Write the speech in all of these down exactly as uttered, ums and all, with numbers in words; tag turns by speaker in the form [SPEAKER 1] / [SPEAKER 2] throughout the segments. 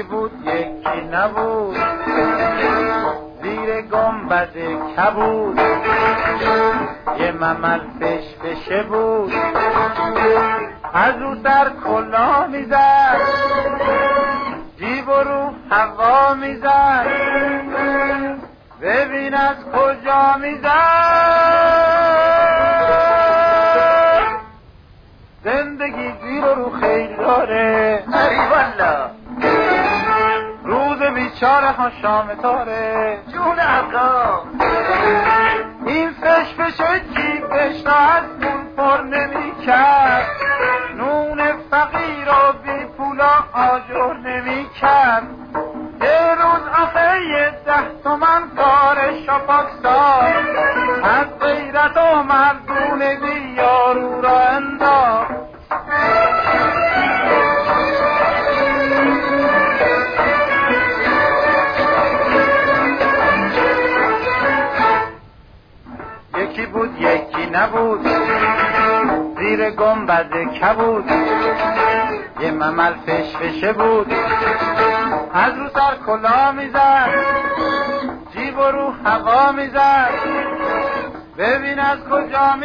[SPEAKER 1] بود یکی نبود، زیر گنبد کبود یه ممل فشفشه بود، از رو سر کلا میزد، جیب و رو هوا میزد، ببین از کجا میزد. زندگی زیر و رو خیلی داره،
[SPEAKER 2] ای والا
[SPEAKER 1] روز بیچاره ها شام تاره.
[SPEAKER 2] جون آقا
[SPEAKER 1] این فش فش جیبش را از نون پر نمی کرد، نون فقیر و بی پولا آجر نمی کرد. یه روز آخه یه ده تومن کار شاپاک سار، از غیرت و مردونگی یارو را انداخت. یکی بود یکی نبود، زیر گنبد کبود یه ممل فشفشه بود، از رو سر کلا میزد، جیب و رو هوا میزد، ببین از کجا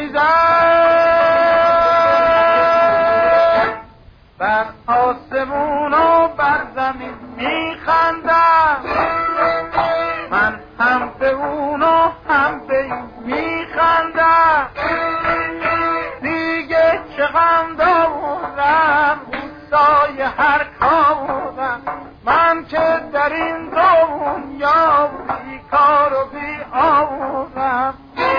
[SPEAKER 1] میزد. بر آسمون و بر زمین میخندم، من هم به اون و هم به این میخندم. دیگه چه غم دارم روستای هر کارم، من که در این دنیا بی کار و بی آورم.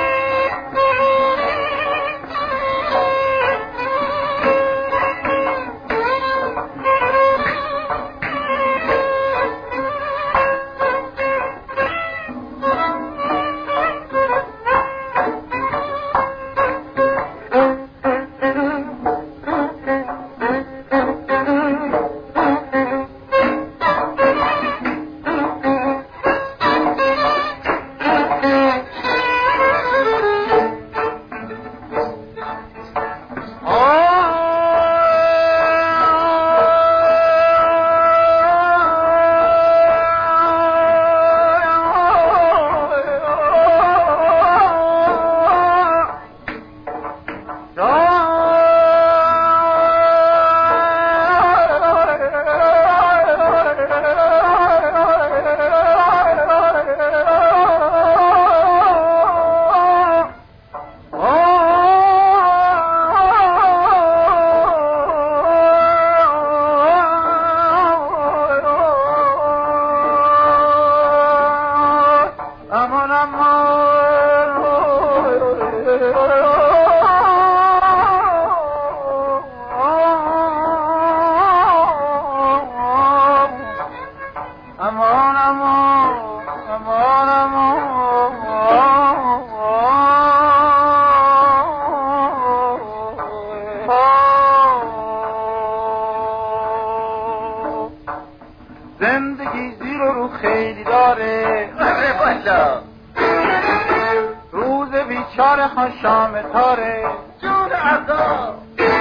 [SPEAKER 1] زندگی زیر و رو خیلی داره،
[SPEAKER 2] ای والا
[SPEAKER 1] روز بیچاره ها شام تاره.
[SPEAKER 2] جون آقا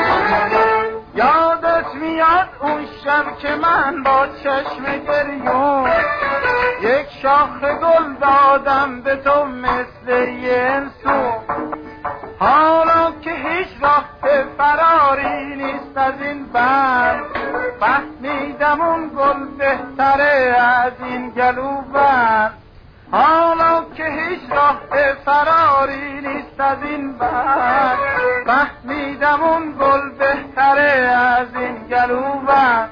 [SPEAKER 1] یادت میاد اون شب که من با چشم گریون یک شاخ گل دادم به تو مثل یه انسون؟ حالا که هیچ راه فراری نیست از این بند، فهمیدم اون گل بهتره از این گلوبند. حالا که هیچ راه فراری نیست از این بند، فهمیدم اون گل بهتره از این گلوبند.